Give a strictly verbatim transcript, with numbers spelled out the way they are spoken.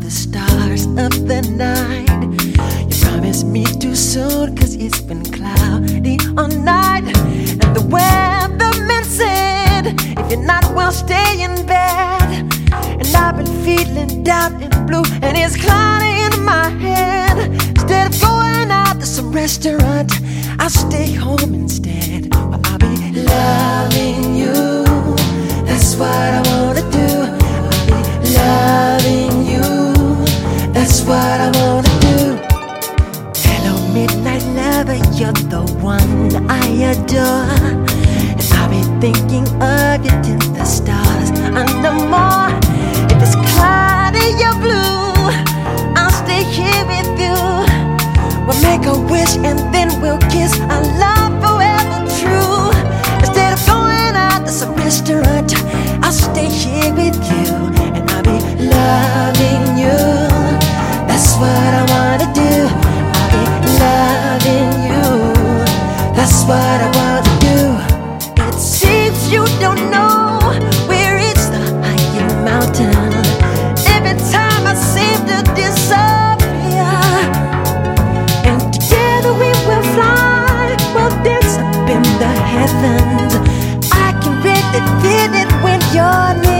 the stars of the night. You promised me too soon, cause it's been cloudy all night. And the weatherman said, if you're not well, stay in bed. And I've been feeling down and blue, and it's cloudy in my head. Instead of going out to some restaurant, I'll stay home instead. Well, I'll be loving you, that's what I wanna do. I'll be loving you, that's what I wanna do. Hello, midnight lover, you're the one I adore. And I'll be thinking of you till the stars under more. If it's cloudy or blue, I'll stay here with you. We'll make a wish and then we'll kiss, our love forever true. Instead of going out to some restaurant, I'll stay here with you. And I'll be loving you, that's what I wanna do. I'll be loving you, that's what I wanna do. It seems you don't know where it's the higher mountain. Every time I seem to disappear, and together we will fly, we'll dance up in the heavens. I can really feel it when you're near.